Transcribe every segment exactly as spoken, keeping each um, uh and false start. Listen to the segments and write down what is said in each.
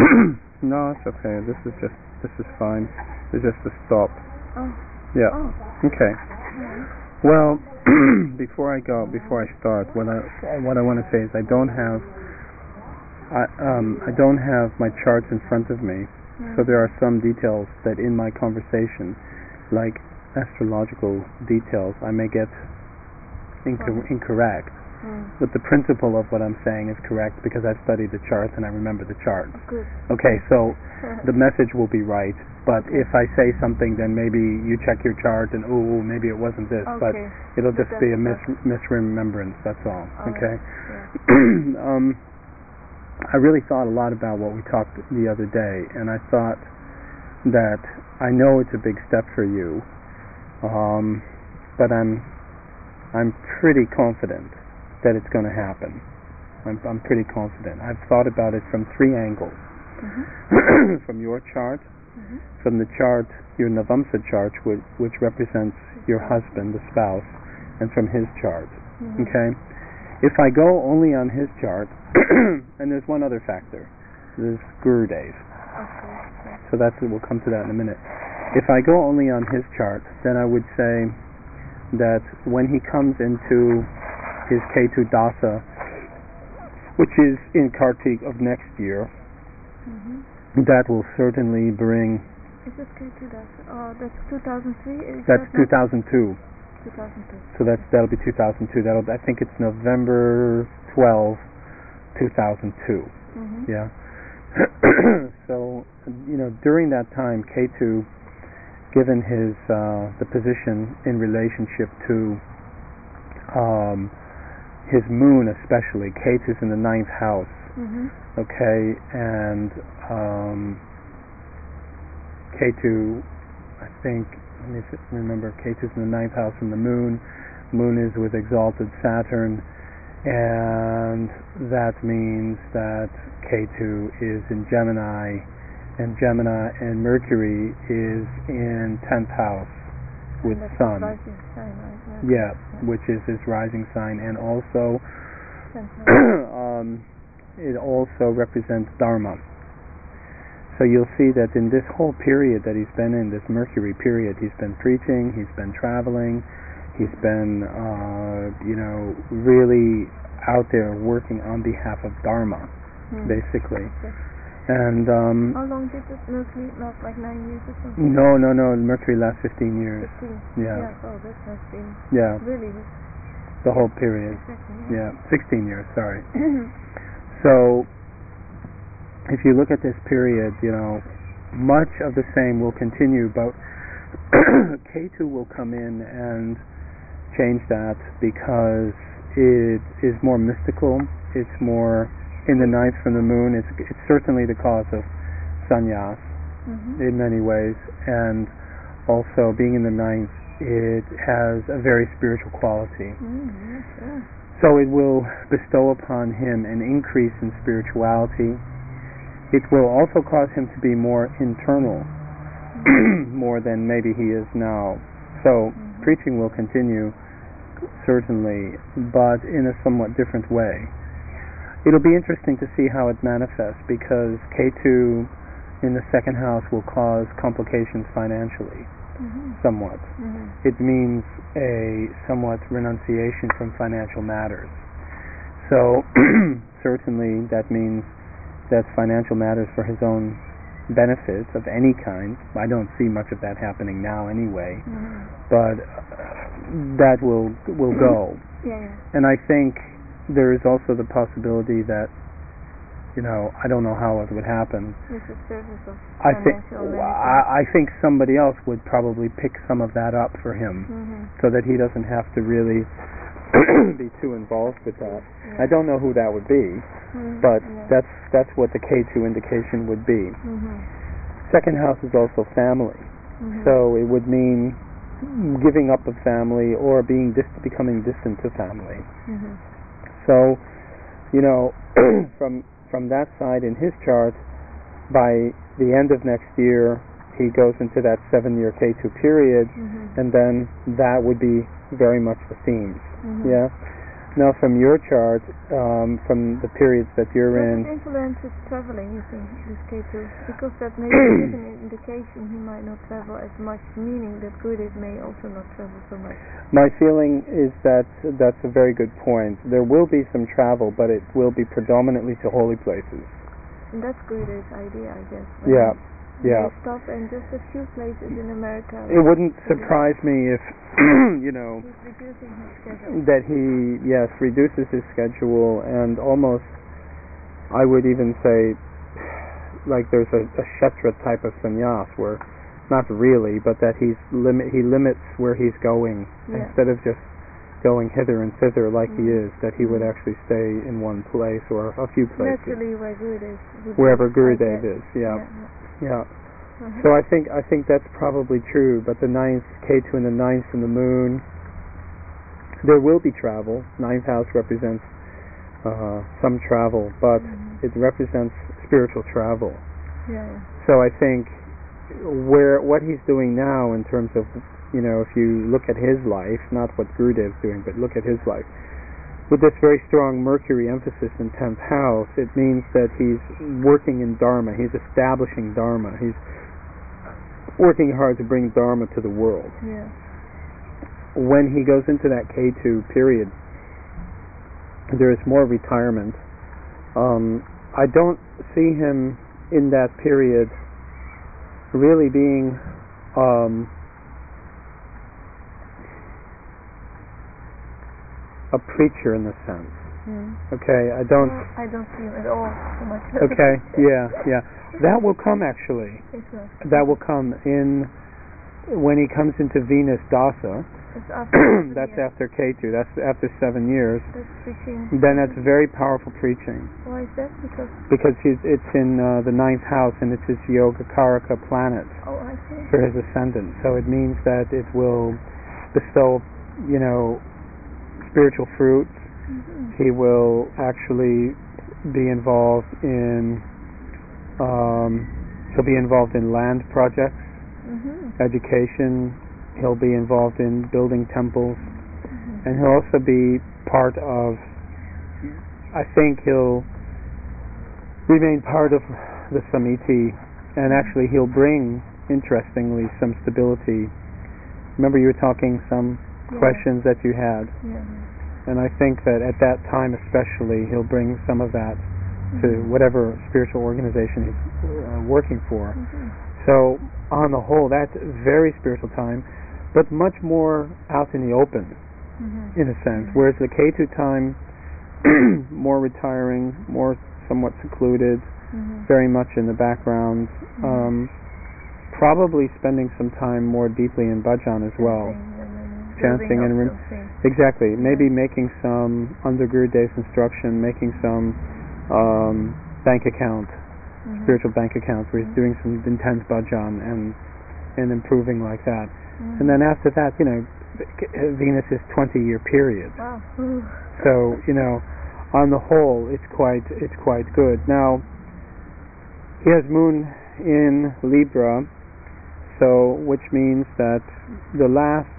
No, it's okay. This is just this is fine. It's just a stop. Oh. Yeah. Oh. Okay. Right. Well, before I go, before I start, what I what I want to say is I don't have I um I don't have my charts in front of me, Mm. so there are some details that in my conversation, like astrological details, I may get incor- Oh. incorrect. Mm. But the principle of what I'm saying is correct because I've studied the charts and I remember the charts. Good. Okay, so the message will be right, but Okay. if I say something, then maybe you check your chart and oh, maybe it wasn't this, but Okay. it'll But just be a that's mis- misremembrance. That's all. All Okay. right. Yeah. um, I really thought a lot about what we talked the other day, and I thought that I know it's a big step for you, um, but I'm I'm pretty confident that it's going to happen. I'm, I'm pretty confident. I've thought about it from three angles. Mm-hmm. From your chart, Mm-hmm. from the chart, your Navamsa chart, which, which represents your husband, the spouse, and from his chart. Mm-hmm. Okay? If I go only on his chart, and there's one other factor, there's Gurudev. Okay. So that's we'll come to that in a minute. If I go only on his chart, then I would say that when he comes into his Ketu Dasa, which is in Kartik of next year, Mm-hmm. that will certainly bring. Is this K two? That's oh, that's two thousand three. Is That's that two thousand two. two thousand two. So that's that'll be two thousand two. That'll I think it's November twelfth, two thousand two. Mm-hmm. Yeah. So you know during that time, K two, given his uh, the position in relationship to um, his moon especially, K two's in the ninth house. Mm-hmm. Okay, and um, K two, I think, let me s- remember, K two's in the ninth house in the moon. Moon is with exalted Saturn, and that means that K two is in Gemini, and Gemini and Mercury is in tenth house with And that's Sun. rising sign, right? Yeah, which is his rising sign, and also um, it also represents Dharma. So you'll see that in this whole period that he's been in, this Mercury period, he's been preaching, he's been traveling, he's been, uh, you know, really out there working on behalf of Dharma, Mm. basically. Okay. And um, How long did this Mercury last? Like nine years or something? no, no, no, Mercury lasts fifteen years. Fifteen. Yeah. Yeah. Oh, this has been Yeah, really. the whole period. Exactly. Yeah, sixteen years, sorry. So, if you look at this period, you know, much of the same will continue, but K two will come in and change that because it is more mystical, it's more in the ninth from the moon, it's, it's certainly the cause of sannyas Mm-hmm. in many ways, and also being in the ninth, it has a very spiritual quality. Mm, yes, yeah. So it will bestow upon him an increase in spirituality. It will also cause him to be more internal, more than maybe he is now. So Mm-hmm. preaching will continue, certainly, but in a somewhat different way. It'll be interesting to see how it manifests, because K two in the second house will cause complications financially, Mm-hmm. somewhat. Mm-hmm. It means a somewhat renunciation from financial matters. So certainly that means that financial matters for his own benefits of any kind. I don't see much of that happening now anyway, Mm-hmm. but uh, that will will go. Yeah, yeah. And I think there is also the possibility that, you know, I don't know how it would happen. With the service of I think financial management. I, I think somebody else would probably pick some of that up for him, Mm-hmm. so that he doesn't have to really be too involved with that. Yeah. I don't know who that would be, Mm-hmm. but yeah. that's that's what the K two indication would be. Mm-hmm. Second house is also family, Mm-hmm. so it would mean giving up of family or being dis- becoming distant to family. Mm-hmm. So, you know, from from that side in his chart, by the end of next year, he goes into that seven-year K two period, Mm-hmm. and then that would be very much the themes. Mm-hmm. Yeah. Now, from your chart, um, from the periods that you're Does in, it influence his traveling, you think, this K two? Because that may give an indication he might not travel as much, meaning that Gurudev may also not travel so much. my feeling is that that's a very good point. There will be some travel, but it will be predominantly to holy places. And that's Gurudev's idea, I guess. Yeah, yeah. They stop in just a few places in America. It wouldn't surprise me if, you know, He's reducing his schedule. that he, yes, reduces his schedule, and almost, I would even say, like there's a, a kshetra type of sannyas where, not really, but that he's limit he limits where he's going, Yeah. instead of just going hither and thither like Mm. he is, that he would Mm. actually stay in one place or a few places. Naturally, where Gurudev would Wherever be, I Gurudev guess. is, yeah, Yeah. yeah. Uh-huh. So I think I think that's probably true. But the ninth, K two and the ninth and the moon, there will be travel. Ninth house represents uh, some travel, but Mhm. it represents spiritual travel. Yeah, yeah. So I think where what he's doing now in terms of, you know, if you look at his life, not what Gurudev's doing, but look at his life, with this very strong Mercury emphasis in tenth house, it means that he's working in Dharma, he's establishing Dharma, he's working hard to bring Dharma to the world. Yeah. When he goes into that K two period, there is more retirement. Um, I don't see him in that period really being um, a preacher in the sense. Mm. Okay, I don't. Well, I don't see him at all so much. Okay, yeah, yeah. That will come actually. It will. That will come in when he comes into Venus Dasa. It's after That's yeah. after K two. That's after seven years. That's preaching. Then that's very powerful preaching. Why is that? Because Because he's, it's in uh, the ninth house and it's his Yoga Karaka planet oh, I see. for his ascendant. So it means that it will bestow, you know, spiritual fruits. Mm-hmm. He will actually be involved in. Um, he'll be involved in land projects, Mm-hmm. education. He'll be involved in building temples, Mm-hmm. and he'll also be part of. I think he'll remain part of the Samiti, and actually he'll bring, interestingly, some stability. Remember, you were talking some Yeah. questions that you had, Yeah. and I think that at that time, especially, he'll bring some of that to Mhm. whatever spiritual organization he's uh, working for. Mhm. So, on the whole, that's a very spiritual time, but much more out in the open, Mhm. in a sense. Mhm. Whereas the K two time, more retiring, more somewhat secluded, Mhm. very much in the background, Mhm. um, probably spending some time more deeply in bhajan as well. Chanting and rem- Exactly. Maybe Yeah. making some, under Gurudev's instruction, making some um, bank account, Mhm. spiritual bank accounts, where he's Mhm. doing some intense bhajan and and improving like that. Mhm. And then after that, you know, Venus is twenty-year period. Wow. Ooh. So, you know, on the whole, it's quite it's quite good. Now, he has Moon in Libra, so which means that the last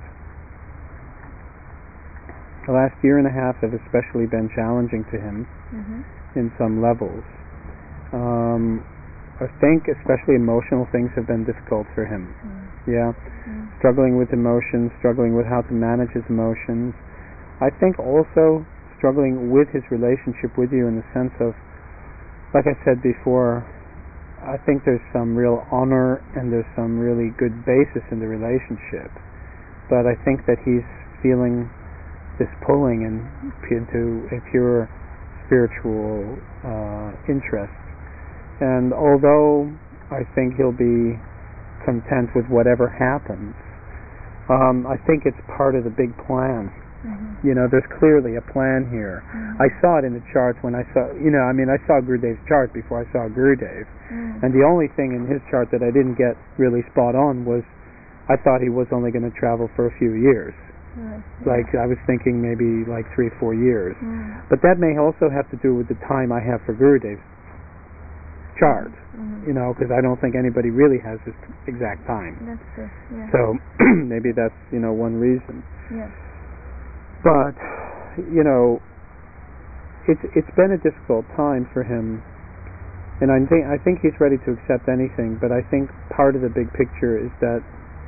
the last year and a half have especially been challenging to him Mhm. in some levels. Um, I think especially emotional things have been difficult for him. Mhm. Yeah, Mhm. struggling with emotions, struggling with how to manage his emotions. I think also struggling with his relationship with you in the sense of, like I said before, I think there's some real honor and there's some really good basis in the relationship. But I think that he's feeling this pulling in, into a pure spiritual uh, interest. And although I think he'll be content with whatever happens, um, I think it's part of the big plan. Mhm. You know, there's clearly a plan here. Mhm. I saw it in the charts when I saw, you know, I mean, I saw Gurudev's chart before I saw Gurudev. Mhm. And the only thing in his chart that I didn't get really spot on was I thought he was only going to travel for a few years. Right. Like, I was thinking maybe like three or four years. Mhm. But that may also have to do with the time I have for Gurudev's chart, Mhm. you know, because I don't think anybody really has this exact time. That's true. Yeah. So maybe that's, you know, one reason. Yeah. But you know, it's it's been a difficult time for him, and I think I think he's ready to accept anything. But I think part of the big picture is that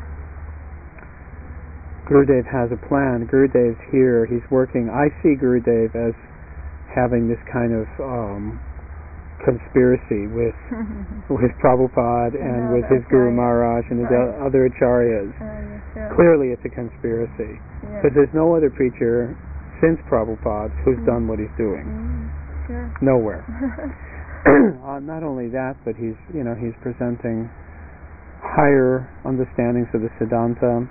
Gurudev has a plan. Gurudev's here. He's working. I see Gurudev as having this kind of um, conspiracy with with Prabhupada and, and with his Guru Maharaj and his right. other acharyas. Uh, yes, sure. Clearly it's a conspiracy. Because yeah. there's no other preacher since Prabhupada who's mm. done what he's doing. Mm. Sure. Nowhere. uh, not only that, but he's you know he's presenting higher understandings of the Siddhanta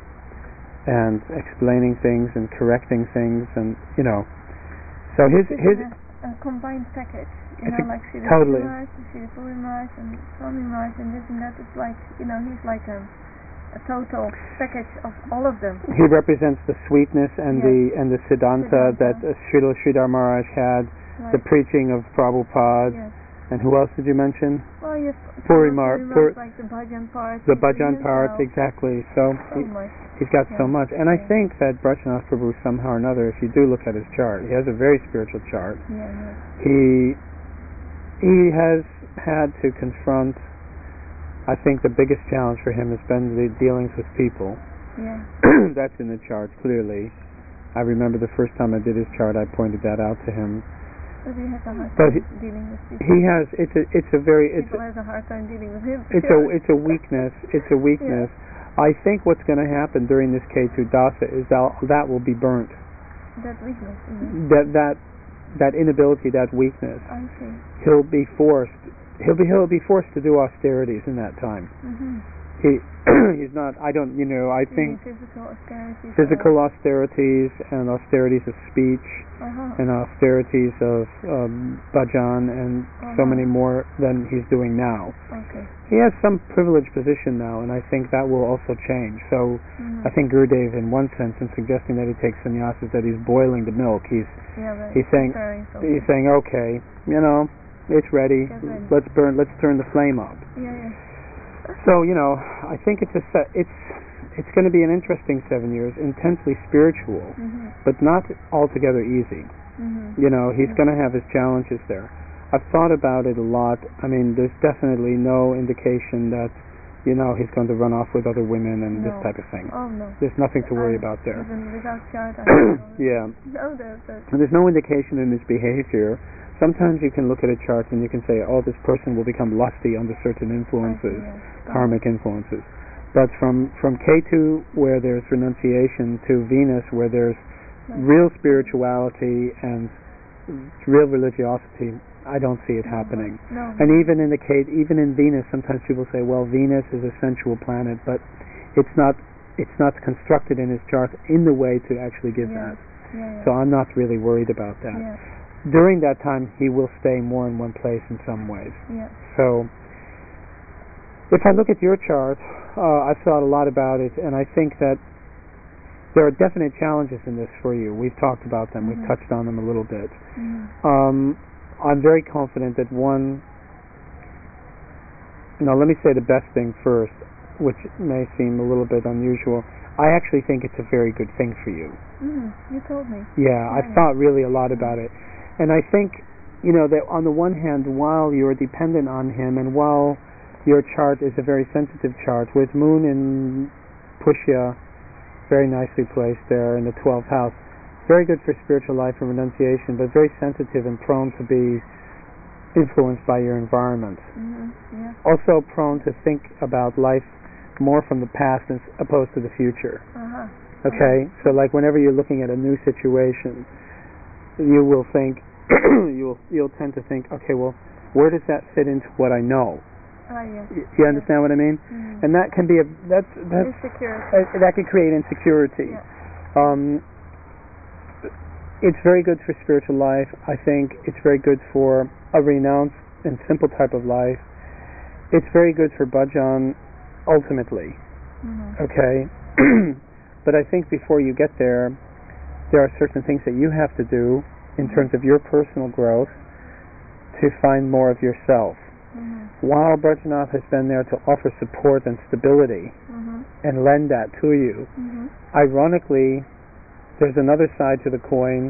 and explaining things and correcting things, and you know so his his a combined package. You know, like Sri totally. Maharaj, Sri Puri Maharaj, and Swami Maharaj, and this and that. It's like, you know, he's like a, a total package of all of them. He represents the sweetness and yes. the and the Siddhanta, Siddhanta. that uh, Srila Sridhar Maharaj had, right. the preaching of Prabhupada, yes. and who else did you mention? Well, yes, Puri Maharaj, Pur- like the bhajan part. The bhajan part, exactly. So, so he, much. he's got yeah. so much. And I think that Brajanath Prabhu, somehow or another, if you do look at his chart, he has a very spiritual chart. Yeah, yeah. He... He has had to confront, I think the biggest challenge for him has been the dealings with people. Yeah. That's in the chart, clearly. I remember the first time I did his chart, I pointed that out to him. But he has a hard but time he, dealing with people. He has, it's a, it's a very... It's people has a hard time dealing with him. It's sure. a, it's a weakness, it's a weakness. Yeah. I think what's going to happen during this K two Dasa is that that will be burnt. That weakness, mm-hmm. That, that, that inability, that weakness. I see. He'll be forced. He'll be he'll be forced to do austerities in that time. Mm-hmm. He he's not. I don't. You know. I think physical austerities. Physical austerities and austerities of speech uh-huh. and austerities of um, bhajan and uh-huh. so many more than he's doing now. Okay. He has some privileged position now, and I think that will also change. So mm-hmm. I think Gurudev, in one sense, in suggesting that he takes sannyasis, that he's boiling the milk. He's yeah, he's saying he's saying okay, you know. It's ready. ready. Let's burn. Let's turn the flame up. Yeah, yeah. So you know, I think it's a se- it's it's going to be an interesting seven years, intensely spiritual, mm-hmm. but not altogether easy. Mm-hmm. You know, he's mm-hmm. going to have his challenges there. I've thought about it a lot. I mean, there's definitely no indication that you know he's going to run off with other women and no. this type of thing. Oh no. There's nothing to worry I, about there. Even without chart, I don't know. Yeah. No, there's, there's and there's no indication in his behavior. Sometimes you can look at a chart and you can say, oh, this person will become lusty under certain influences, see, yes. karmic influences. But from, from K two, where there's renunciation, to Venus, where there's right. real spirituality and real religiosity, I don't see it no, happening. No. And even in the K, even in Venus, sometimes people say, well, Venus is a sensual planet, but it's not it's not constructed in his chart in the way to actually give yeah. that. Yeah, yeah. So I'm not really worried about that. Yeah. During that time, he will stay more in one place in some ways. Yeah. So, if I look at your chart, uh, I've thought a lot about it, and I think that there are definite challenges in this for you. We've talked about them. Mm-hmm. We've touched on them a little bit. Mm-hmm. Um, I'm very confident that one... No, let me say the best thing first, which may seem a little bit unusual. I actually think it's a very good thing for you. Mm-hmm. You told me. Yeah, I've yeah. thought really a lot about it. And I think, you know, that on the one hand, while you're dependent on him, and while your chart is a very sensitive chart, with Moon in Pushya, very nicely placed there in the twelfth house, very good for spiritual life and renunciation, but very sensitive and prone to be influenced by your environment. Mm-hmm. Yeah. Also prone to think about life more from the past as opposed to the future. Uh-huh. Okay? Uh-huh. So like whenever you're looking at a new situation, you will think, you'll you'll tend to think, okay, well, where does that fit into what I know? Ah, yes. Y- you understand yes. what I mean? Mm-hmm. And that can be a that's that's insecurity. Uh, that can create insecurity. Yeah. Um, it's very good for spiritual life. I think it's very good for a renounced and simple type of life. It's very good for bhajan, ultimately. Mm-hmm. Okay, but I think before you get there, there are certain things that you have to do in terms of your personal growth to find more of yourself. Mm-hmm. While Brajanath has been there to offer support and stability mm-hmm. and lend that to you, mm-hmm. ironically, there's another side to the coin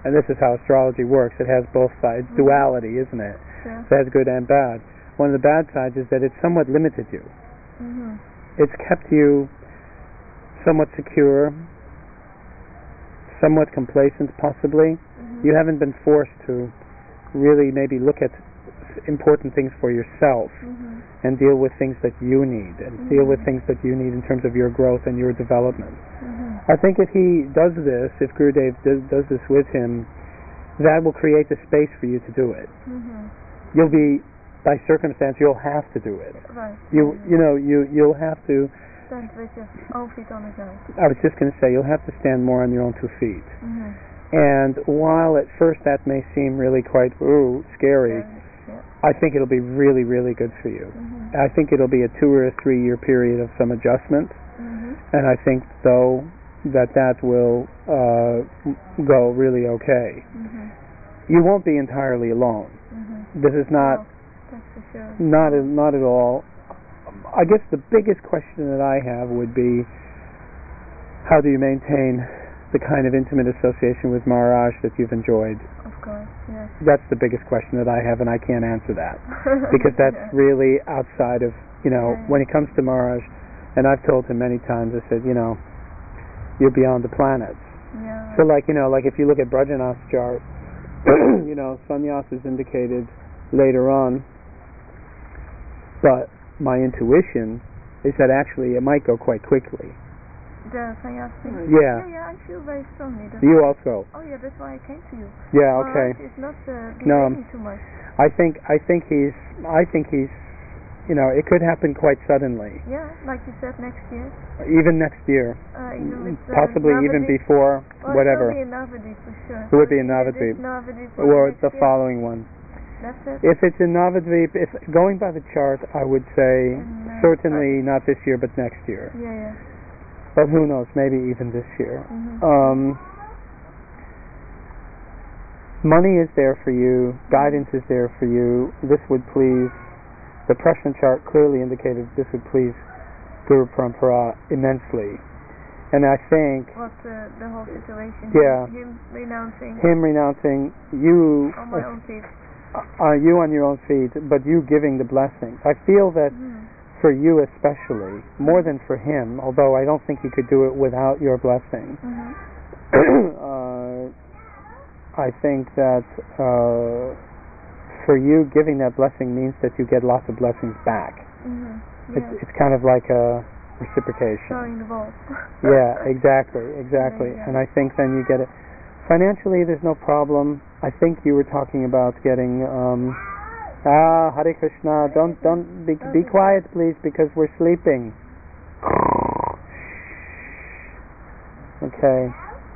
and this is how astrology works, it has both sides, Mm-hmm. duality, isn't it? Sure. So it has good and bad. One of the bad sides is that it's somewhat limited you. Mm-hmm. It's kept you somewhat secure, somewhat complacent possibly. Mm-hmm. You haven't been forced to really maybe look at important things for yourself Mm-hmm. and deal with things that you need and Mm-hmm. deal with things that you need in terms of your growth and your development. Mm-hmm. I think if he does this, if Gurudev does, does this with him, that will create the space for you to do it. Mm-hmm. You'll be, by circumstance, you'll have to do it. Right. You Mm-hmm. you know you you'll have to. Stand with your own feet on the ground. I was just going to say you'll have to stand more on your own two feet. Mm-hmm. And while at first that may seem really quite ooh scary, Yeah. I think it'll be really really good for you. Mm-hmm. I think it'll be a two or a three year period of some adjustment, Mm-hmm. and I think though that that will uh, go really okay. Mm-hmm. You won't be entirely alone. Mm-hmm. This is not Well, that's for sure. not at, not at all. I guess the biggest question that I have would be, how do you maintain the kind of intimate association with Maharaj that you've enjoyed? Of course, yes. That's the biggest question that I have, and I can't answer that because that's Yeah. really outside of, you know, Yeah, yeah. when it comes to Maharaj, and I've told him many times, I said, you know, you're beyond the planets. Yeah. So like, you know, like if you look at Brajanath's chart, you know, sannyas is indicated later on, but my intuition is that actually it might go quite quickly. The sannyasi. Yeah. Yeah, yeah, I feel very strongly. That's You why- also. Oh yeah, that's why I came to you. Yeah, okay. Maharaj is not uh, No. behaving too much. I think I think he's I think he's you know, it could happen quite suddenly. Yeah, like you said, next year. Even next year. Uh, even with, uh, Possibly even Navadvip. before Well, whatever. it will be in Navadvip for sure. It would be in Either Navadvip. this Navadvip Or next the year. following one. That's it. If it's in Navadvip, if going by the chart, I would say And, uh, certainly not this year, but next year. Yeah, yeah. But who knows? Maybe even this year. Mm-hmm. Um, money is there for you. Guidance is there for you. This would please. The Prussian chart clearly indicated this would please Guru Parampara immensely. And I think What uh, the whole situation? Yeah. Him, him renouncing him renouncing you, on my own feet. uh, you on your own feet, but you giving the blessings. I feel that Mm-hmm. for you especially, more than for him, although I don't think he could do it without your blessing. Mm-hmm. uh, I think that uh, for you, giving that blessing means that you get lots of blessings back. Mm-hmm. It's, Yeah. it's kind of like a reciprocation. Throwing the ball. Yeah, exactly, exactly. Yeah, yeah. And I think then you get it. Financially, there's no problem. I think you were talking about getting. Um, ah, Hare Krishna. Don't don't be be quiet, please, because we're sleeping. Okay.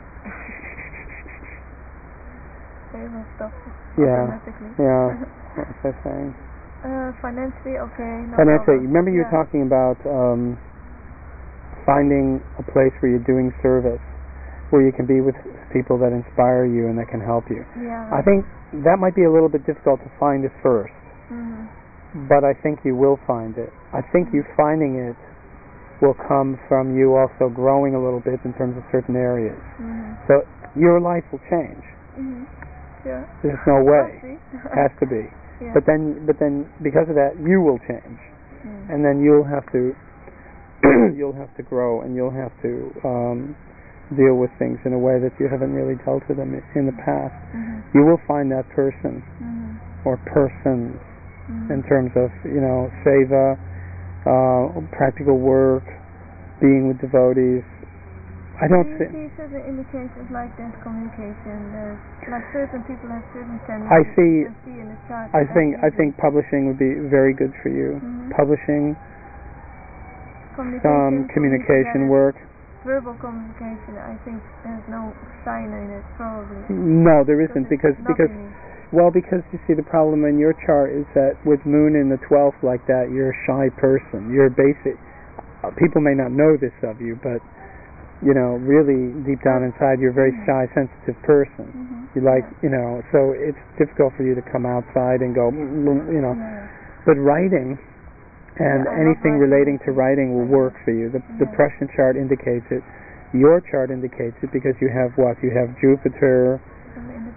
They will stop Yeah. automatically. Yeah. What was I saying? Uh, financially, okay. No Financially, problem. remember you Yeah. were talking about um, finding a place where you're doing service, where you can be with people that inspire you and that can help you. Yeah. I think that might be a little bit difficult to find at first, Mm-hmm. but I think you will find it. I think you finding it will come from you also growing a little bit in terms of certain areas. Mm-hmm. So your life will change. Mm-hmm. Sure. There's no way. Must be. Has to be. Yeah. But then, but then, because of that, you will change, Mm. and then you'll have to, you'll have to grow, and you'll have to um, deal with things in a way that you haven't really dealt with them in the past. Mm-hmm. You will find that person Mm-hmm. or persons Mm-hmm. in terms of, you know, seva, uh, practical work, being with devotees. I don't Do you think. see certain indications like that communication? There's like certain people have certain tendencies. I see. You can see in the chart. I that think. I easily. think publishing would be very good for you. Mhm. Publishing, Communication, some putting communication together, work. Verbal communication. I think there's no sign in it probably. No, there isn't it's because not because in it. well because you see the problem in your chart is that with Moon in the twelfth like that, you're a shy person. You're basic. Uh, people may not know this of you, but you know, really deep down inside, you're a very shy, sensitive person. Mm-hmm. You like, Yeah. you know, so it's difficult for you to come outside and go, mm, mm, you know. Yeah. But writing and Yeah, I love anything writing. relating to writing will work for you. The, the Yeah. Prussian chart indicates it. Your chart indicates it because you have what? You have Jupiter In the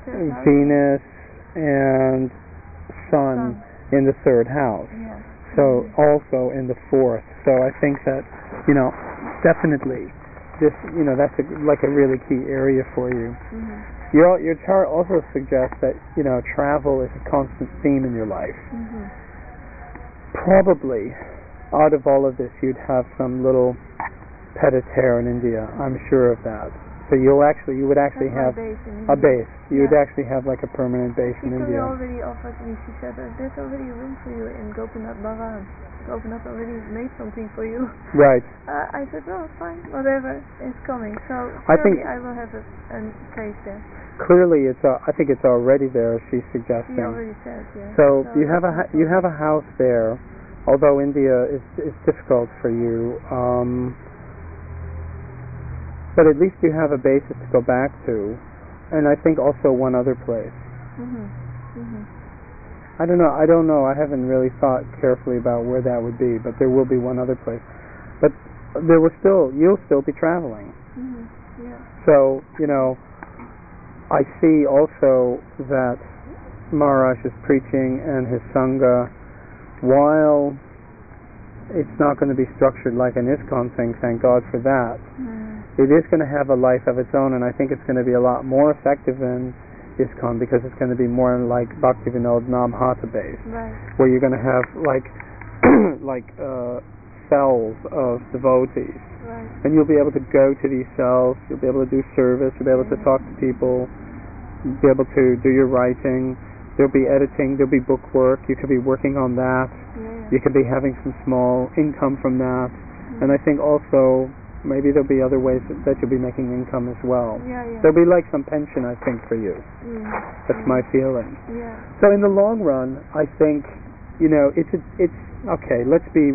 third house? Venus and Sun, Sun. in the third house. Yeah. So Mm-hmm. also in the fourth. So I think that, you know, definitely this, you know, that's a, like a really key area for you. Mm-hmm. Your your chart also suggests that, you know, travel is a constant theme in your life. Mm-hmm. Probably out of all of this you'd have some little pied-à-terre in India. I'm sure of that. So you'll actually, you would actually That's have my base in a India. base. You would Yeah. actually have like a permanent base in Because India. already offered me, she said, oh, there's already room for you in Gopinath Bhavan. Gopinath already made something for you. Right. Uh, I said, well, fine, whatever is coming. So I think surely I will have a, a place there. clearly it's. Uh, I think it's already there. She's suggesting. She already said, yeah. So, So you have a that's ha- you have a house there, although India is is difficult for you. Um, but at least you have a basis to go back to, and I think also one other place. Mhm. Mhm. I don't know. I don't know. I haven't really thought carefully about where that would be, but there will be one other place. But there will still you'll still be traveling. Mhm. Yeah. So you know, I see also that Maharaj is preaching and his sangha, while it's not going to be structured like an ISKCON thing, thank God for that. Mhm. It is going to have a life of its own, and I think it's going to be a lot more effective than ISKCON because it's going to be more like Bhaktivinoda Namhata based, Right. where you're going to have like like uh, cells of devotees, Right. and you'll be able to go to these cells, you'll be able to do service, you'll be able to Mhm. talk to people, you'll be able to do your writing, there'll be editing, there'll be book work, you could be working on that, Yeah. yeah. you could be having some small income from that, Mhm. and I think also maybe there'll be other ways that, that you'll be making income as well. Yeah. Yeah. There'll be like some pension, I think, for you. Mm. That's Mm. my feeling. Yeah. So in the long run, I think, you know, it's a, it's okay. Let's be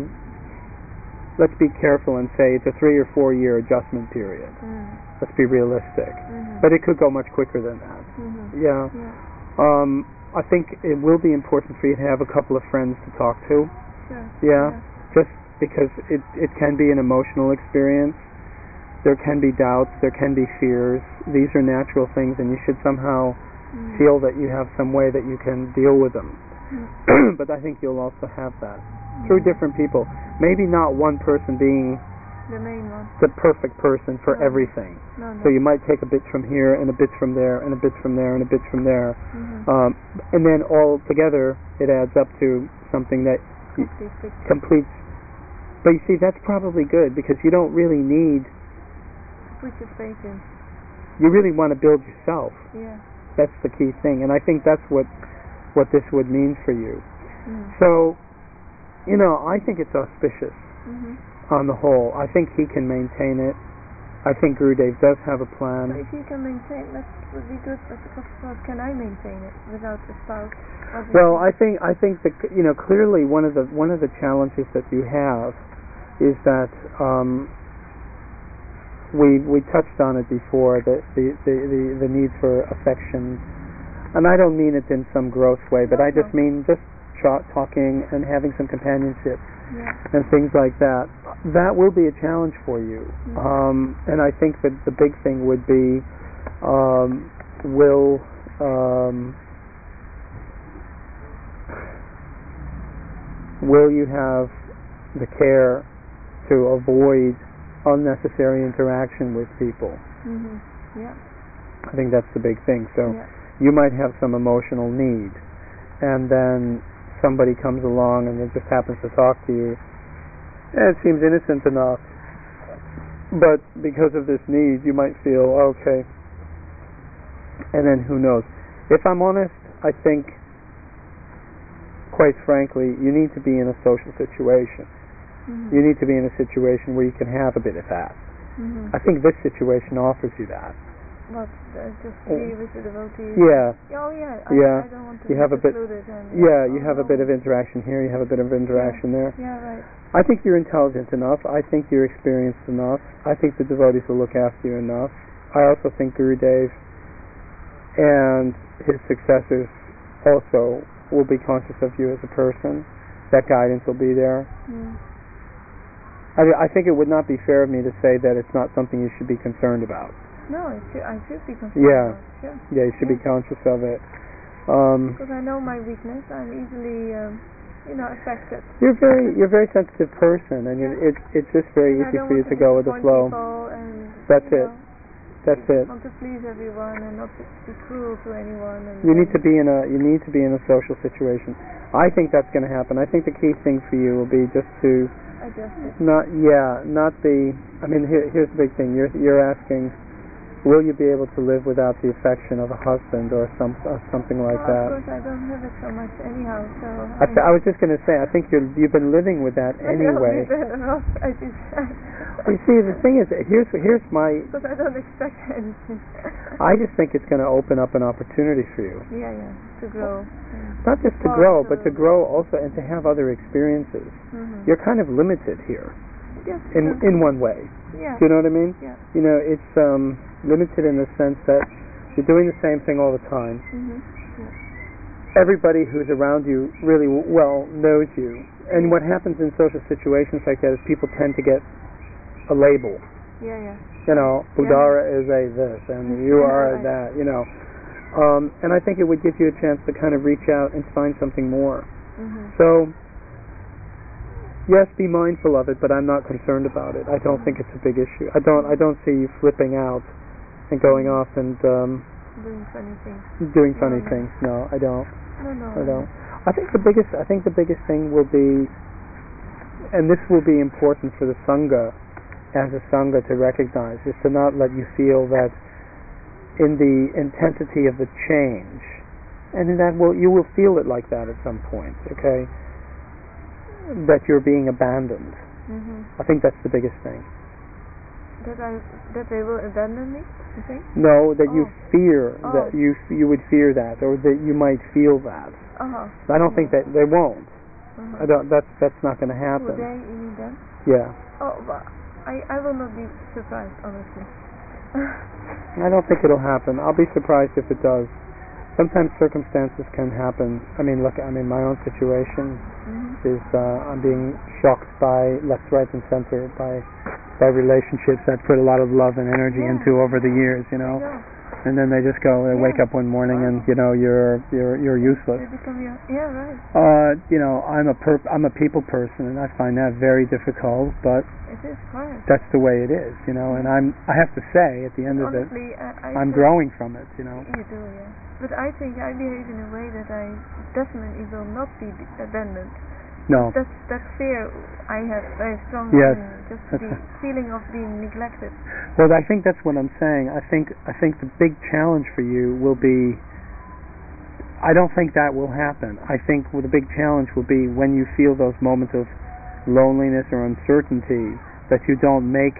let's be careful and say it's a three or four year adjustment period. Mm. Let's be realistic. Mhm. But it could go much quicker than that. Mhm. Yeah. Yeah. Um, I think it will be important for you to have a couple of friends to talk to. Sure. Yeah. Just because it it can be an emotional experience. There can be doubts. There can be fears. These are natural things, and you should somehow Mm. feel that you have some way that you can deal with them. Mm. But I think you'll also have that through different people. Maybe not one person being The main one. the perfect person for No. everything. No. No. So you might take a bit from here, and a bit from there, and a bit from there, and a bit from there. Mhm. Um, and then all together, it adds up to something that y- Complete picture. completes. But you see, that's probably good, because you don't really need, Put your faith in. you really want to build yourself. Yeah. That's the key thing, and I think that's what what this would mean for you. Mm. So, you know, I think it's auspicious Mhm. on the whole. I think he can maintain it. I think Gurudev does have a So plan. if you can maintain, that would be good. But of course, can I maintain it without a spouse? Obviously. Well, I think I think that, you know, clearly one of the one of the challenges that you have is that um, we we touched on it before, the the, the the the need for affection, and I don't mean it in some gross way, but No, I just no. mean just tra- talking and having some companionship Yeah. and things like that. That will be a challenge for you, Mm. um, and I think that the big thing would be um, will um, will you have the care to avoid unnecessary interaction with people? Mhm. Yeah. I think that's the big thing. So Yeah. you might have some emotional need, and then somebody comes along and it just happens to talk to you, and it seems innocent enough, but because of this need you might feel okay, and then who knows. If I'm honest, I think, quite frankly, you need to be in a social situation. Mhm. You need to be in a situation where you can have a bit of that. Mhm. I think this situation offers you that. What? Uh, just to be with the devotees? Yeah. Oh yeah. I, Yeah. I don't want to You be have a bit- secluded and Yeah, you oh, have a no. bit of interaction here, you have a bit of interaction there. Yeah. Right. I think you're intelligent enough. I think you're experienced enough. I think the devotees will look after you enough. I also think Gurudev and his successors also will be conscious of you as a person. That guidance will be there. Mm. I, I think it would not be fair of me to say that it's not something you should be concerned about. No, it should, I should be conscious Yeah. of it. Sure. Yeah, you should be Yeah. conscious of it. Um, Because I know my weakness. I'm easily, um, you know, affected. you're very you're a very sensitive person, and you, Yeah. it's it's just very And I easy don't for you want to go with the disappoint flow. people and, That's you it. know, That's I it. want to please everyone and not to be cruel to anyone. And You need um, to be in a you need to be in a social situation. I think that's going to happen. I think the key thing for you will be just to adjust it. not yeah not the. I mean, here, here's the big thing. You're you're asking, will you be able to live without the affection of a husband or some or something like well, that? Of course, I don't have it so much anyhow. So I, th- I was just going to say, I think you're you've been living with that anyway. I just You see, the thing is, here's here's my. Because I don't expect anything. I just think it's going to open up an opportunity for you. Yeah, yeah, to grow. Not just to grow, but to grow also and to have other experiences. Mm-hmm. You're kind of limited here, yes, in uh, in one way. Yeah. Do you know what I mean? Yeah. You know, it's um, limited in the sense that you're doing the same thing all the time. Mm-hmm. Yeah. Everybody who's around you really w- well knows you. And what happens in social situations like that is people tend to get a label. Yeah, yeah. You know, Budara is a this, and you Yeah, are right. that, you know. Um, and I think it would give you a chance to kind of reach out and find something more. Mm-hmm. So, yes, be mindful of it, but I'm not concerned about it. I don't think it's a big issue. I don't. I don't see you flipping out and going off and um, Doing funny things. doing funny No, no. things. No, I don't. No, no. I don't. I think the biggest. I think the biggest thing will be, and this will be important for the sangha, as a sangha to recognize, is to not let you feel that in the intensity of the change, and that will you will feel it like that at some point. Okay. That you're being abandoned. Mm-hmm. I think that's the biggest thing. That I that they will abandon me. You think? No, that you Oh. fear Oh. that you you would fear that, or that you might feel that. Uh-huh. I don't think that they won't. Uh-huh. I don't. That's that's not going to Will happen. they? You mean them? Yeah. Oh, but I I will not be surprised, honestly. I don't think it'll happen. I'll be surprised if it does. Sometimes circumstances can happen. I mean, look. I mean, my own situation Mm-hmm. is uh, I'm being shocked by left, right, and center by by relationships I've put a lot of love and energy Yeah. into over the years. You know. I know. And then they just go. They Yeah. wake up one morning and you know you're you're you're useless. They become your yeah right. Uh, you know, I'm a per- I'm a people person, and I find that very difficult. But It is hard. that's the way it is, you know. And I'm I have to say, at the end of it, Honestly, I, I I'm think growing from it, you know. You do, yeah. But I think I behave in a way that I definitely will not be b- abandoned. No, That's that fear I have very strongly. Yes. in Just That's the right. feeling of being neglected. well, I think that's what I'm saying. I think I think the big challenge for you will be. I don't think that will happen. I think well, the big challenge will be when you feel those moments of loneliness or uncertainty that you don't make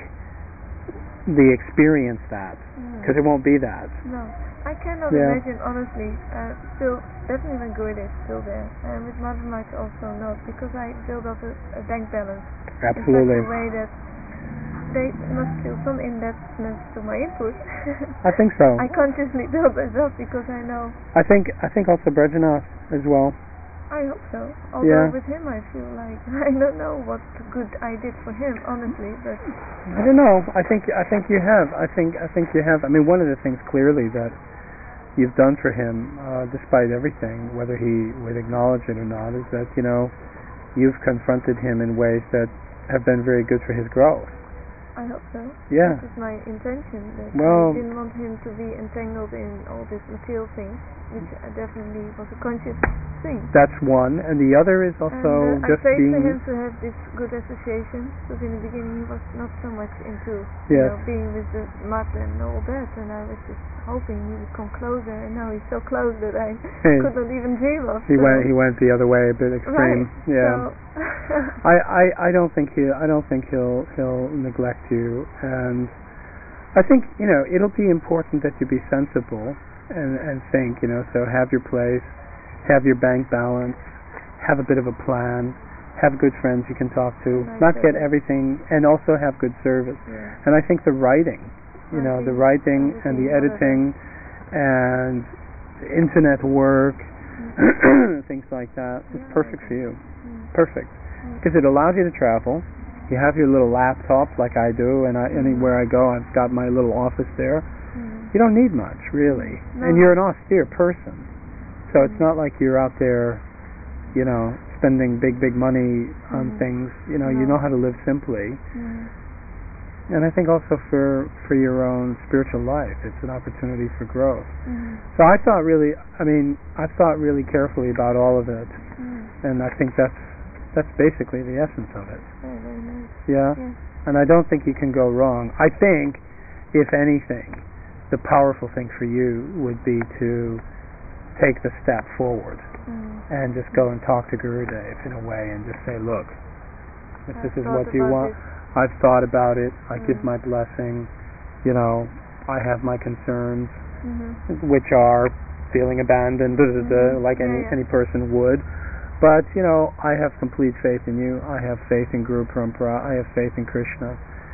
the experience that, Mm. because it won't be that. No, I cannot Yeah. imagine honestly. Uh, still, definitely when good is still there, and with Mother Might also not, because I build up a, a bank balance Absolutely. in such a way that they must feel some indebtedness to my input. I think so. I consciously build that up because I know. I think I think also Brejanath as well. I hope so. Although Yeah. with him I feel like I don't know what good I did for him, honestly, but I don't know. I think I think you have. I think I think you have. I mean, one of the things clearly that you've done for him, uh, despite everything, whether he would acknowledge it or not, is that you know you've confronted him in ways that have been very good for his growth. I hope so. Yeah. That is my intention. That Well- I didn't want him to be entangled in all these material things, which uh, definitely was a conscious thing. That's one, and the other is also and uh, just I prayed being. for him to have this good association, because in the beginning he was not so much into Yes. you know, being with the mat and all that, and I was just hoping he would come closer, and now he's so close that I Hey. could not even dream of. He so. went. He went the other way, a bit extreme. Right. Yeah. So I, I, I don't think he I don't think he'll he'll neglect you, and I think you know it'll be important that you be sensible and and think, you know, so have your place, have your bank balance, have a bit of a plan, have good friends you can talk to, Nice not get service. everything, and also have good service. yeah. And I think the writing, you know, the writing and the editing and the internet work, things like that is Yeah, perfect I for you. Mm. Perfect. Mm. Because it allows you to travel. You have your little laptop like I do, and I, anywhere I go I've got my little office there. You don't need much, really. No. And you're an austere person. So it's Mm. not like you're out there, you know, spending big, big money on Mm. things. You know, you No. know how to live simply. Mm. And I think also for, for your own spiritual life, it's an opportunity for growth. Mm. So I thought really, I mean, I thought really carefully about all of it. Mm. And I think that's that's basically the essence of it. Very, very nice. Yeah? Yeah. And I don't think you can go wrong. I think, if anything, the powerful thing for you would be to take the step forward Mm. and just go and talk to Gurudev in a way and just say, look, if I've this is thought what you about want, this. I've thought about it, I Mm. give my blessing, you know, I have my concerns, Mm-hmm. which are feeling abandoned, da, da, da, Mhm. like Yeah, any yeah. any person would. But, you know, I have complete faith in you. I have faith in Guru Parampara. I have faith in Krishna.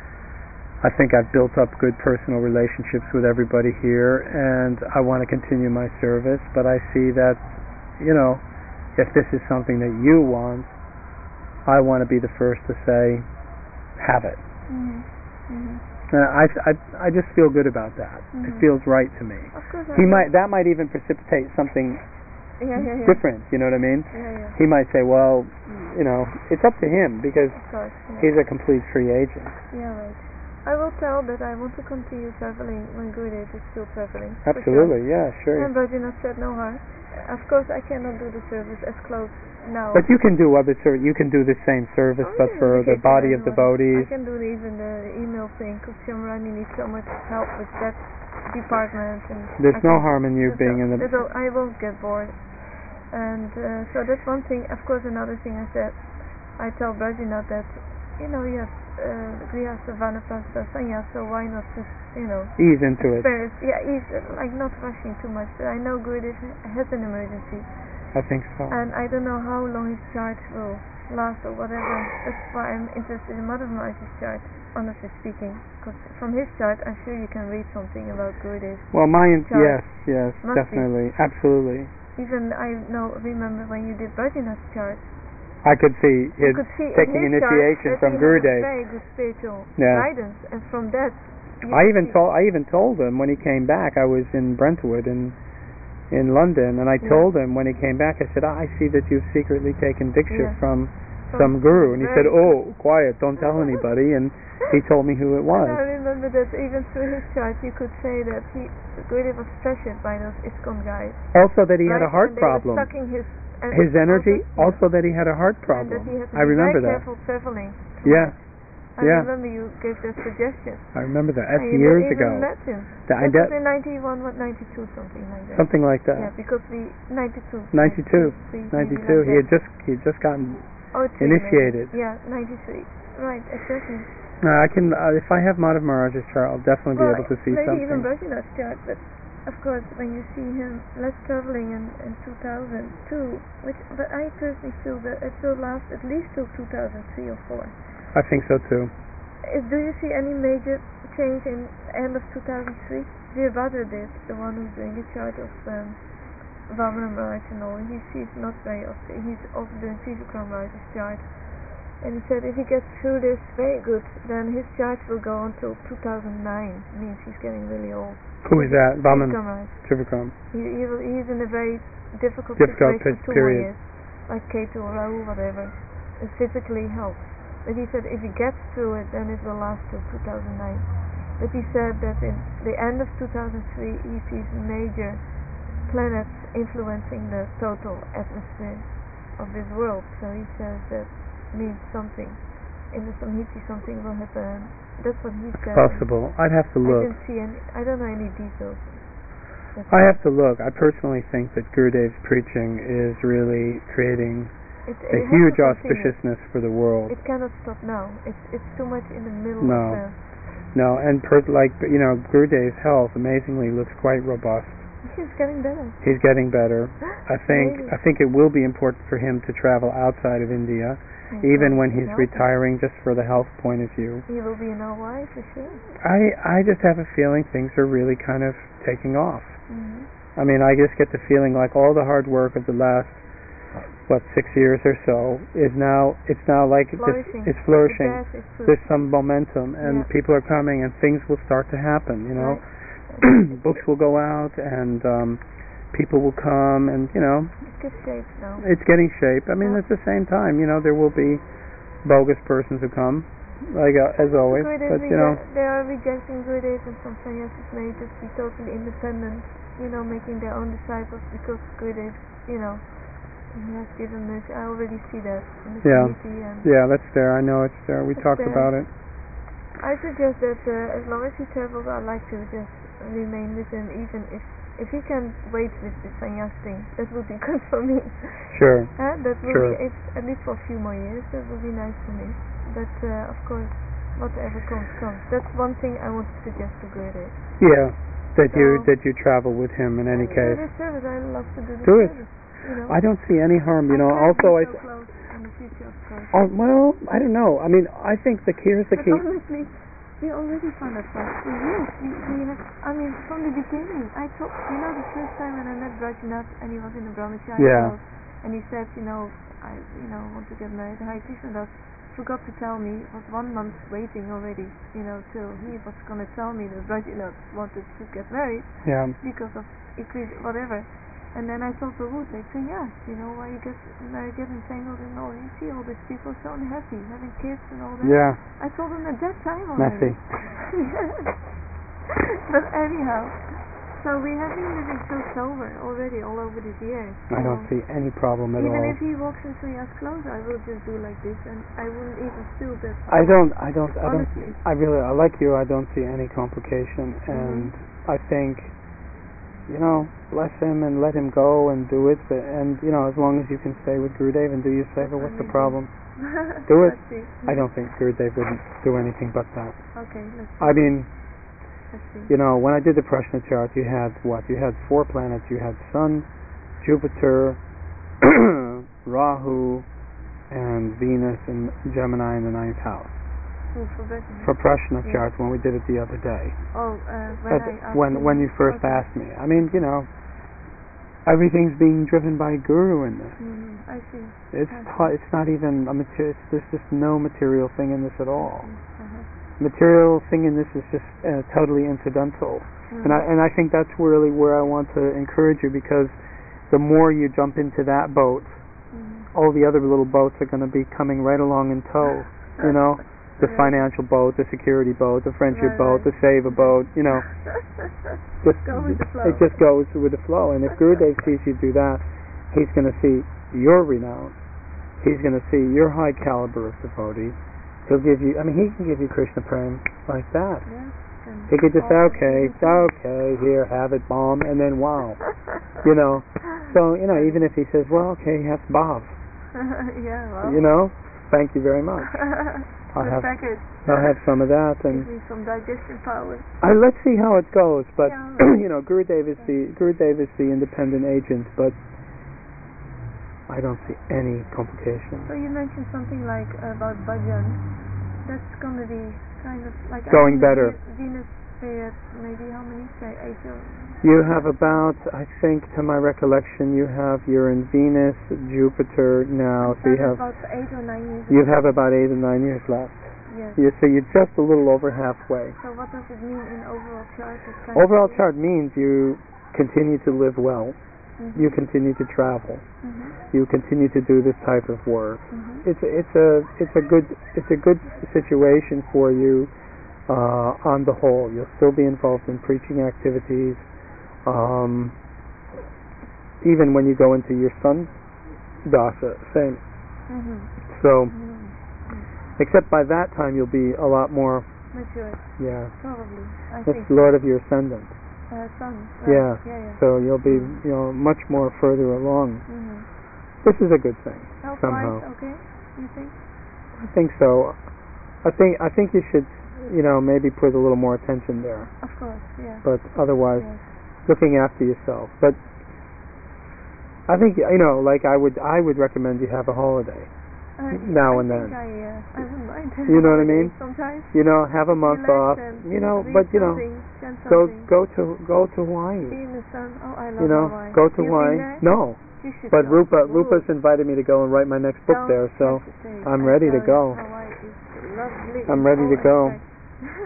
I think I've built up good personal relationships with everybody here, and I want to continue my service. But I see that, you know, if this is something that you want, I want to be the first to say, have it. Mm-hmm. Mm-hmm. Uh, I, I, I just feel good about that. It Mhm. feels right to me. Of course. He I might that might even precipitate something Yeah, yeah, yeah. different. You know what I mean? Yeah, yeah. He might say, well, you know, it's up to him because Of course. Yeah. he's a complete free agent. Yeah, right. I will tell that I want to continue traveling when Gurudev is still traveling. for sure. Absolutely, yeah, sure. And Bajinath said no harm. Of course, I cannot do the service as close now. But you can do other ser- you can do the same service, Oh, but yeah, for the indicate body to of anyone. devotees. I can do the, even the email thing because Shamrani needs so much help with that department. And There's I no can- harm in you so- being in the. so I won't get bored. And uh, so that's one thing. Of course, another thing I said, I tell Bajinath that, you know, you have uh, Grihastha, Vanaprastha, Sannyas, so why not just, you know, Ease into it. spare, yeah, ease, like not rushing too much. But I know Gurudev has an emergency, I think so. and I don't know how long his charge will last or whatever. That's why I'm interested in Mother Maharaj's chart, honestly speaking, because from his chart I'm sure you can read something about Gurudev. Well, my in- Chart. yes, yes, Must definitely, absolutely. Even I know, remember when you did Bajinath's chart, I could see you his could see taking in his initiation chart that from he has a Gurudev. very good spiritual Yeah. guidance, and from that you I could even see- told I even told him when he came back. I was in Brentwood in in London, and I Yeah. told him when he came back. I said, "I see that you've secretly taken Diksha Yeah. from from some guru," and he said, very "Oh, quiet, don't tell anybody." And he told me who it was. And I remember that even through his chart you could say that he Gurudev was pressured by those ISKCON guys. Also, that he had a right? heart And they were problem. sucking his and His energy. Also, Also, that he had a heart yeah. problem. And that he had to I be remember very that. careful traveling. Yeah, I yeah. remember you gave that suggestion. I remember that. That's And you years even ago. met him. That I That was de- in ninety-one, what, ninety-two, something like that. something like Yeah, that. because we ninety-two. ninety-two. Three, maybe ninety-two. like He had that. just he had just gotten. Oh, three, initiated. maybe. Yeah, ninety-three. Right, exactly. No, I can. Uh, if I have Madhav Maharaj's chart, I'll definitely well, be able to see maybe something. even Bajinath's chart, but of course when you see him less traveling in, in two thousand two, which, but I personally feel that it will last at least till two thousand three or four. I think so too. Is, do you see any major change in end of two thousand three? Veerbhadra did, the one who's doing the chart of um, Vamana Maharaj and all, he sees not very often, he's also doing Sivakram Maharaj's chart. And he said if he gets through this very good, then his chart will go until two thousand nine. Means he's getting really old. Who is that? Vaman Sivakram Maharaj. Trivikram. He, he will, he's in a very difficult, Difficult situation for two period. more years, like Ketu or Rahu, whatever. It physically helps. But he said if he gets through it, then it will last till two thousand nine. But he said that in the end of two thousand three, he sees major planets influencing the total atmosphere of this world. So he says that means something. In the Samhiti, something will happen. That's what he said. Possible. I'd have to I look. didn't see any. I don't know any details. That's I have to look. I personally think that Gurudev's preaching is really creating It, a it has huge to continue. auspiciousness for the world. It cannot stop now. It's it's too much in the middle No. of the. No, and per, like you know, Gurudev's health amazingly looks quite robust. He's getting better. He's getting better. I think Maybe. I think it will be important for him to travel outside of India, And even so when he's he's healthy. retiring, just for the health point of view. He will be in Hawaii for sure. I I just have a feeling things are really kind of taking off. Mm-hmm. I mean, I just get the feeling like all the hard work of the last what six years or so is now it's now like Flourishing. It's, it's flourishing. The gas is good. There's some momentum, and Yeah. people are coming, and things will start to happen. You know, Right. books will go out, and um, people will come, and you know, It gets shaped now. it's getting shape. I mean, Yeah. at the same time, you know, there will be bogus persons who come, like uh, as always. Good But you know, they are rejecting good days, and some sannyasis may just be totally independent, you know, making their own disciples because good days, you know, he has given this. I already see that in the Yeah. community. And yeah, that's there. I know it's there. We It's talked there. about it. I suggest that uh, as long as he travels, I'd like to just remain with him, even if if he can wait with the sannyas thing. That would be good for me. Sure. Huh? That will Sure. be if, at least for a few more years. That will be nice for me. But uh, of course, whatever comes comes. That's one thing I would suggest to Gurdev. Yeah, that you So- that you travel with him in any And case. do this service. I love to do this Do it. service. You know. I don't see any harm. You know. I can't Also, I. be so close in the future, of course. Oh, well, I don't know. I mean, I think the key is the But key. honestly, we already found that out for years. We, we have, I mean, from the beginning. I told, you know, the first time when I met Rajnath and he was in the brahmacharya Yeah. house, and he said, you know, I, you know, want to get married. Hare Krishna Das forgot to tell me. It was one month waiting already, you know, till he was gonna tell me that Rajnath wanted to get married Yeah. because of equity, whatever. And then I told Prabhu, they say, yeah, you know, why you get married, get entangled in all. You see all these people so unhappy, having kids and all that. Yeah. I told him at that time already. Messy. But anyhow, so we have been living so sober already all over these years. I don't So see any problem at even all. if he walks into your clothes, I will just do like this, and I wouldn't even feel that. I don't. I don't. I don't. Honestly. I really. I like you. I don't see any complication, and I think, you know, bless him and let him go and do it. But, and you know, as long as you can stay with Gurudev and do your seva, what's the problem? Do it. Let's see. I don't think Gurudev wouldn't do anything but that. Okay, let's see. I mean, Let's see. you know, when I did the Prashna chart, you had what? You had four planets. You had Sun, Jupiter, Rahu, and Venus and Gemini in the ninth house. Ooh, for Britain. For Prashna Yeah. chart, when we did it the other day. Oh, uh, when At- I asked when him- when you first okay. asked me. I mean, you know, everything's being driven by Guru in this. Mm, I see. It's I t- it's not even a material. There's just no material thing in this at all. Uh-huh. Material thing in this is just uh, totally incidental. Mm. And I and I think that's really where I want to encourage you, because the more you jump into that boat, Mm. all the other little boats are going to be coming right along in tow. You know, the Yeah. financial boat, the security boat, the friendship Right, boat, right. the seva boat. You know, just Go with the flow. it just goes with the flow. And if Gurudev sees you do that, he's going to see your renown. He's going to see your high caliber of devotee. He'll give you. I mean, he can give you Krishna Prem like that. Yeah. And He could just say, also okay, he can- okay, here, have it, bomb, and then wow. You know, so, you know, even if he says, well, okay, have Bhav, yeah, well. you know, thank you very much. I'll Good have, package. I'll have some of that, Give and me some digestion power. I, let's see how it goes. But, Yeah. you know, Gurudev is the, Gurudev is the independent agent, but I don't see any complications. So you mentioned something like uh, about bhajan. That's going to be kind of like Going I think better. the Venus period, maybe how many say eight or You have about, I think, to my recollection, you have, you're in Venus, Jupiter now, so you have, about eight or nine years. you ago. have about eight or nine years left. Yes. You, so you're just a little over halfway. So what does it mean in overall chart? It's kind Overall of chart means you continue to live well, Mm-hmm. you continue to travel, Mm-hmm. you continue to do this type of work. Mm-hmm. It's a, it's a it's a good it's a good situation for you uh, on the whole. You'll still be involved in preaching activities, um, even when you go into your sun dasa. Same. Mm-hmm. So, Mm-hmm. except by that time you'll be a lot more, Mature, yeah. probably. I That's think. Lord of your ascendant. Uh, sun. Yeah. Right. Yeah. Yeah. So you'll be, you know, much more further along. Mm-hmm. This is a good thing. Health somehow. wise, okay. You think? I think so. I think I think you should, you know, maybe put a little more attention there. Of course. Yeah. But otherwise, Yes. looking after yourself. But I think, you know, like I would I would recommend you have a holiday. Uh, now I and think then. I, uh, I wouldn't mind. You know what I mean? Sometimes. You know, have a month off. Relax and You know, read but you know, something, chant go something, go to go to be Hawaii. in the sun. Oh, I love You know, Hawaii. go to You've Hawaii. been there? No, You should but go. Rupa Ooh. Rupa's invited me to go and write my next book Don't there, so hesitate. I'm I ready to tell go. you, Hawaii is lovely. I'm in ready to all go. aspects.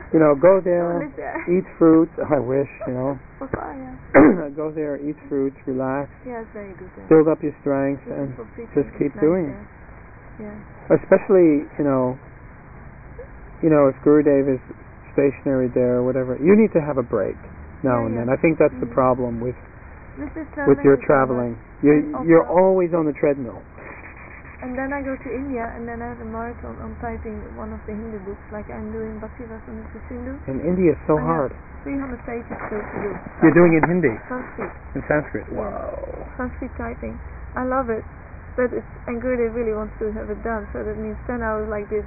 You know, go Don't there, live there. eat fruits. I wish, you know. Papaya. Go there, eat fruits, relax, Yeah, it's very good there. build up your strength, Even and for preaching, just it's keep nice doing it. there. Yeah. Especially, you know, you know, if Gurudev is stationary there or whatever, you need to have a break now Yeah, and yeah. then. I think that's Mhm. the problem with This is with your traveling. traveling. You And you're also- always on the treadmill. And then I go to India, and then I have a marathon on typing one of the Hindu books, like I'm doing Bhakti-Rasamrita Sindhu. And India is so I hard. have three hundred pages to, to do. You're doing it in Hindi, Sanskrit. in Sanskrit. Yeah. Wow. Sanskrit typing. I love it. But it's, and Gurudev really wants to have it done, so that means ten hours like this.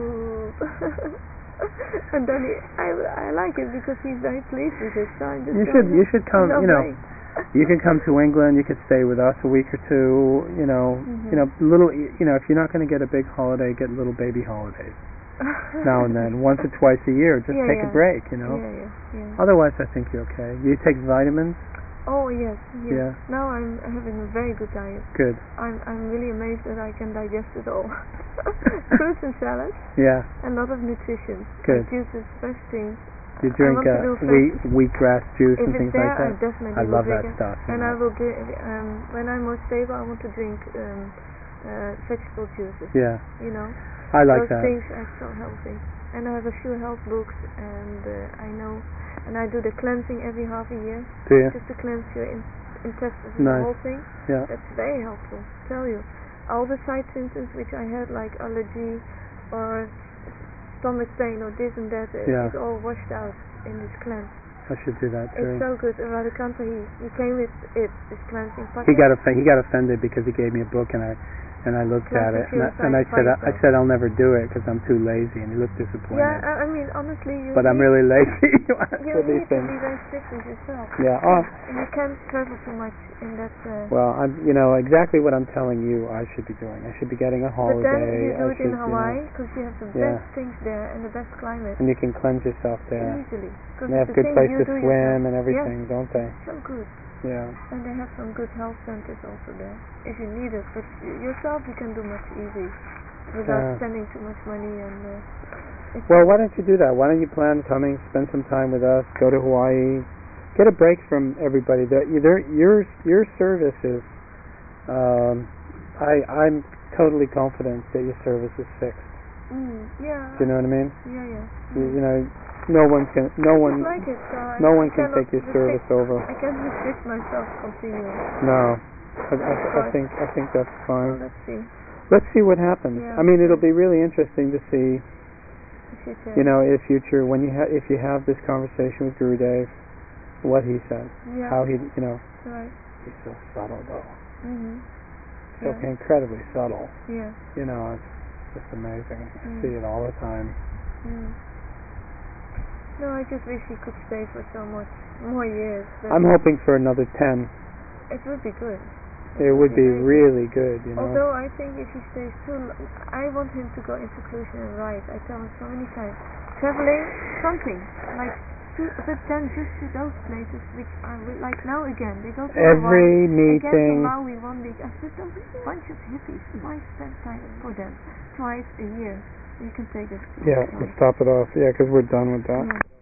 And then he, I, I like it because he's very pleased with it. So I'm just You should you should come. no You know, break. you can come to England. You could stay with us a week or two. You know, Mhm. you know, little. You know, if you're not going to get a big holiday, get little baby holidays now and then, once or twice a year. Just Yeah, take yeah. a break. You know. Yeah, yeah, yeah. Otherwise, I think you're okay. You take vitamins. Oh yes, yes. Yeah. Now I'm having a very good diet. Good. I'm I'm really amazed that I can digest it all. Fruits and salads, Yeah. and a lot of nutrition. Good. Like juices, fresh things. You drink want to uh, do wheat wheatgrass juice If and it's things there, like I that. definitely I will love drink that it. stuff. you And know. I will give um, when I'm more stable. I want to drink um, uh, vegetable juices. Yeah. You know, I like those that. things are so healthy. And I have a few health books, and uh, I know, and I do the cleansing every half a year, Do you? just to cleanse your in- intestines and Nice. the whole thing. Yeah. That's very helpful. Tell you, all the side symptoms which I had, like allergy or stomach pain or this and that, it Yeah. is all washed out in this cleanse. I should do that It's too. so good. Radhikanta, he, he came with it, this cleansing packet. He got off- he got offended because he gave me a book and I and I looked at it and I, and I said I, I said I'll never do it because I'm too lazy, and he looked disappointed. Yeah, I, I mean honestly, you. But I'm need, really lazy you for these need to things. be very strict with yourself. Yeah. Oh. And you can't travel too much in that. Uh, Well, I'm you know exactly what I'm telling you. I should be doing. I should be getting a holiday. But then you do I it should, in Hawaii because you, you, know, have the yeah. best things there and the best climate. and you can cleanse yourself there. Easily. And they have good place to swim and everything, yes. don't they? So good. Yeah. And they have some good health centers also there, if you need it. But yourself, you can do much easy without Yeah. spending too much money. And uh, it's Well, why don't you do that? Why don't you plan coming, spend some time with us, go to Hawaii, get a break from everybody. There, either your your service is. Um, I I'm totally confident that your service is fixed. Mm, yeah. Do you know what I mean? Yeah, yeah. You, you know, no one can, no I one, just like it, so I no one can cannot take your restrict- service over. I can't restrict myself continuing. No, I, I, I think I think that's So fine. let's see. Let's see what happens. Yeah. I mean, it'll be really interesting to see. If you, You know, in the future, when you ha- if you have this conversation with Gurudev, what he says, yeah. how he, you know, Right. he's so subtle though, Mhm. so Yeah. incredibly subtle. Yeah. You know, it's just amazing. I Mm. see it all the time. Mm. No, I just wish he could stay for so much more years. But I'm hoping for another ten. it would be good. It would be very good. really good, you know. Although I think if he stays too long, I want him to go into seclusion and write. I tell him so many times. Traveling, something. Like, to, but then just to those places which I would like now again. They go to Every Hawaii, meeting. again to Maui one week. I said, those bunch of hippies. Why spend time for them? Twice a year. You can take it. Yeah, we'll stop it off. Yeah, because we're done with that. Yeah.